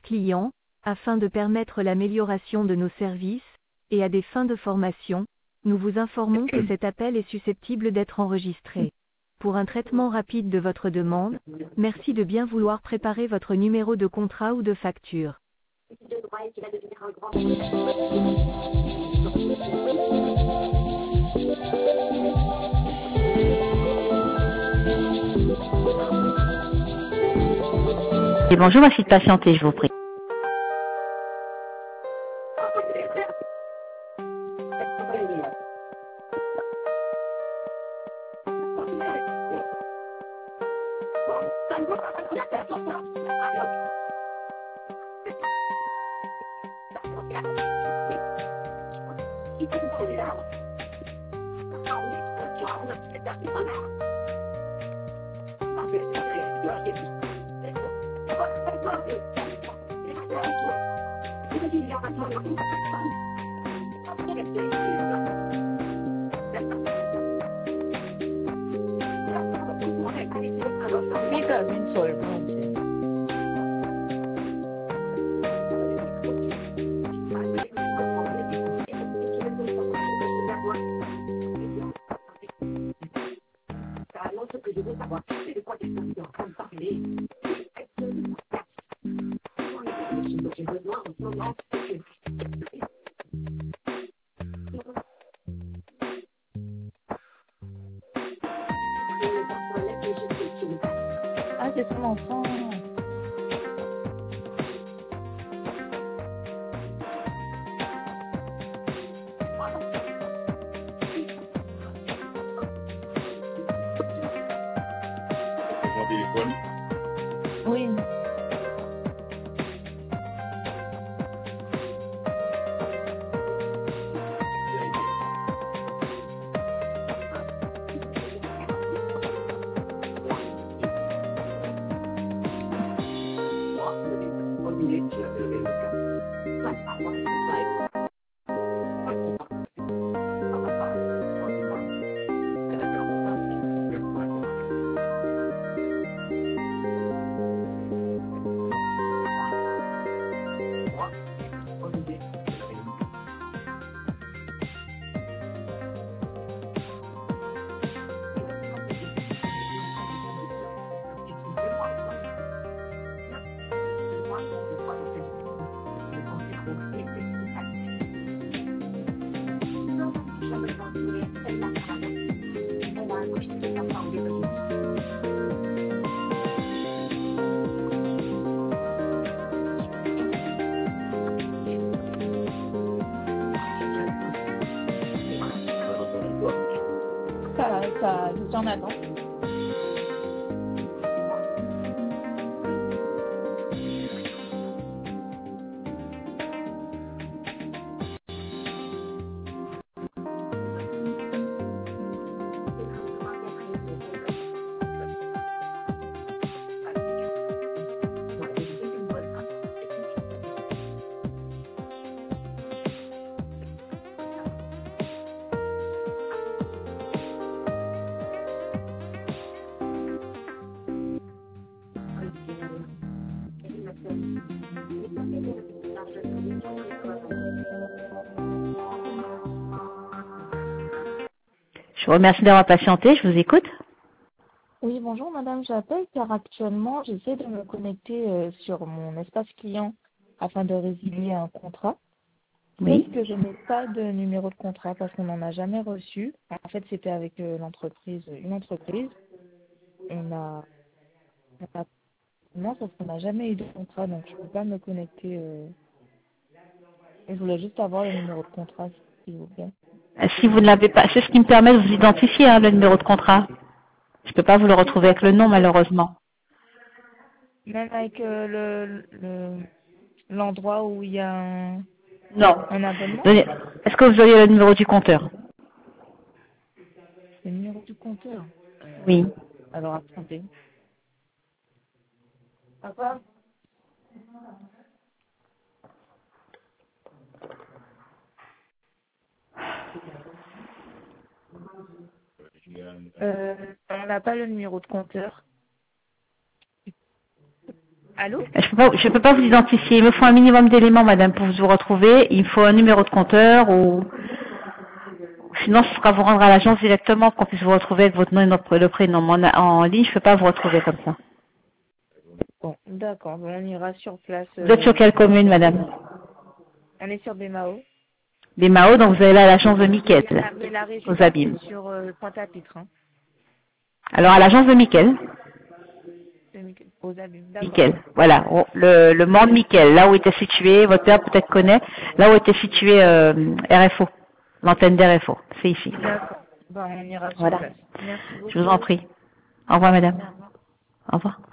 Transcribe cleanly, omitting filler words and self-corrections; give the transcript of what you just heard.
clients, afin de permettre l'amélioration de nos services, et à des fins de formation, nous vous informons que cet appel est susceptible d'être enregistré. Pour un traitement rapide de votre demande, merci de bien vouloir préparer votre numéro de contrat ou de facture. Et bonjour, merci de patienter, je vous prie. Ah, c'est son enfant. Mon téléphone. Oui. Ça, je suis en attente. Je vous remercie d'avoir patienté, je vous écoute. Oui, bonjour madame, j'appelle car actuellement j'essaie de me connecter sur mon espace client afin de résilier un contrat. Oui. Sauf que je n'ai pas de numéro de contrat parce qu'on n'en a jamais reçu. En fait, c'était avec une entreprise. Non, parce qu'on n'a jamais eu de contrat, donc je ne peux pas me connecter. Et je voulais juste avoir le numéro de contrat, s'il vous plaît. Si vous ne l'avez pas, c'est ce qui me permet de vous identifier, hein, le numéro de contrat. Je ne peux pas vous le retrouver avec le nom, malheureusement. Même avec l'endroit où il y a Non. un abonnement. Est-ce que vous auriez le numéro du compteur? Le numéro du compteur. Oui. Alors, attendez. Papa? On n'a pas le numéro de compteur. Allô? Je peux pas vous identifier. Il me faut un minimum d'éléments, madame, pour vous retrouver. Il me faut un numéro de compteur ou sinon ce sera vous rendre à l'agence directement pour qu'on puisse vous retrouver avec votre nom et le prénom. Mais en ligne, je peux pas vous retrouver comme ça. Bon, d'accord. Bon, on ira sur place. Vous êtes sur quelle commune, madame? On est sur Bémao. Des Mao, donc vous allez à l'agence de Mickel, Mais la région, aux Abîmes. c'est sur Pointe-à-Pitre. Hein. Alors à l'agence de Mickel, Aux Abîmes. D'accord. Mickel, voilà, le monde Mickel, là où était situé, votre père peut-être connaît, là où était situé RFO, l'antenne d'RFO, c'est ici. D'accord. Bon, on ira sur Voilà. place. Merci beaucoup. Je vous en prie. Au revoir, madame. Au revoir. Au revoir.